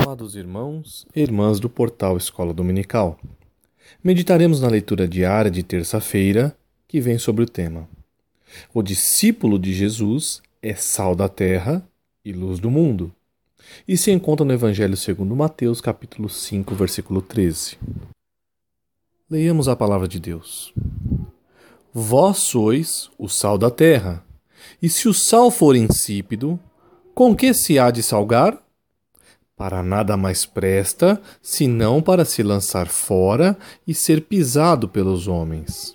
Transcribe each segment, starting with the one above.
Amados irmãos e irmãs do portal Escola Dominical, meditaremos na leitura diária de terça-feira, que vem sobre o tema: O discípulo de Jesus é sal da terra e luz do mundo, e se encontra no Evangelho segundo Mateus, capítulo 5, versículo 13. Leiamos a palavra de Deus. Vós sois o sal da terra, e se o sal for insípido, com que se há de salgar? Para nada mais presta, senão para se lançar fora e ser pisado pelos homens.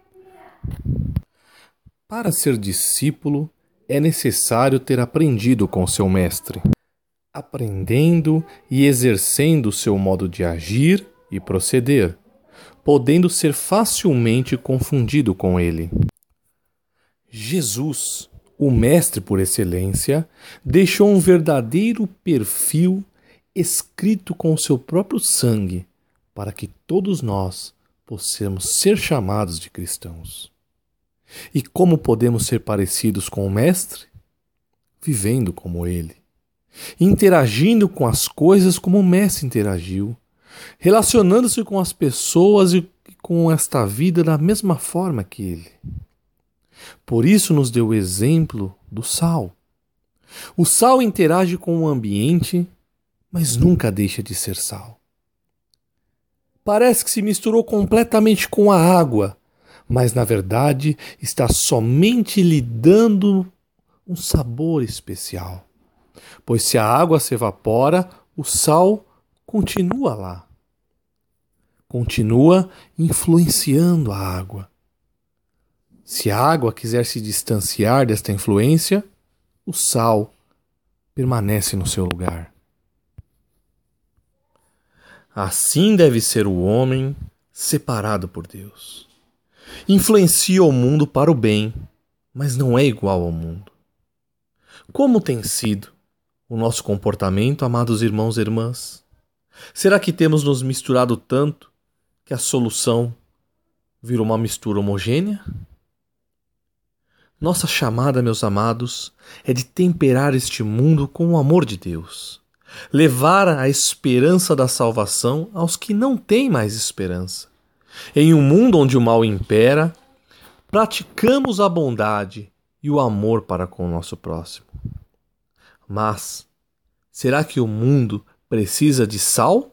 Para ser discípulo, é necessário ter aprendido com seu mestre, aprendendo e exercendo o seu modo de agir e proceder, podendo ser facilmente confundido com ele. Jesus, o mestre por excelência, deixou um verdadeiro perfil escrito com o seu próprio sangue, para que todos nós possamos ser chamados de cristãos. E como podemos ser parecidos com o mestre? Vivendo como ele, interagindo com as coisas como o mestre interagiu, relacionando-se com as pessoas e com esta vida da mesma forma que ele. Por isso nos deu o exemplo do sal. O sal interage com o ambiente, mas nunca deixa de ser sal. Parece que se misturou completamente com a água, mas na verdade está somente lhe dando um sabor especial. Pois se a água se evapora, o sal continua lá. Continua influenciando a água. Se a água quiser se distanciar desta influência, o sal permanece no seu lugar. Assim deve ser o homem separado por Deus. Influencia o mundo para o bem, mas não é igual ao mundo. Como tem sido o nosso comportamento, amados irmãos e irmãs? Será que temos nos misturado tanto que a solução virou uma mistura homogênea? Nossa chamada, meus amados, é de temperar este mundo com o amor de Deus. Levar a esperança da salvação aos que não têm mais esperança. Em um mundo onde o mal impera, praticamos a bondade e o amor para com o nosso próximo. Mas, será que o mundo precisa de sal?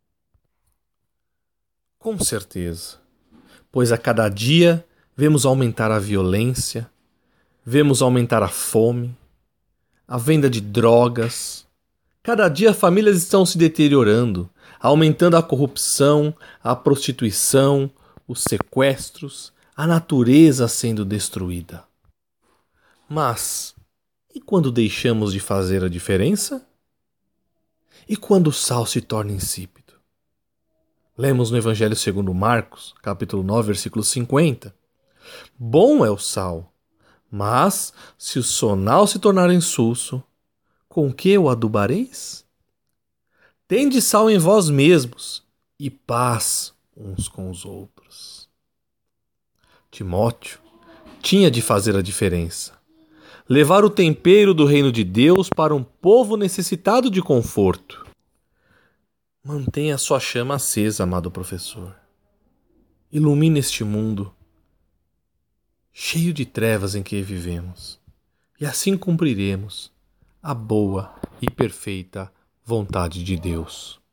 Com certeza, pois a cada dia vemos aumentar a violência, vemos aumentar a fome, a venda de drogas. Cada dia famílias estão se deteriorando, aumentando a corrupção, a prostituição, os sequestros, a natureza sendo destruída. Mas, e quando deixamos de fazer a diferença? E quando o sal se torna insípido? Lemos no Evangelho segundo Marcos, capítulo 9, versículo 50. Bom é o sal, mas se o sonal se tornar insulso, com que o adubareis? Tende sal em vós mesmos e paz uns com os outros. Timóteo tinha de fazer a diferença. Levar o tempero do reino de Deus para um povo necessitado de conforto. Mantenha sua chama acesa, amado professor. Ilumine este mundo cheio de trevas em que vivemos. E assim cumpriremos a boa e perfeita vontade de Deus.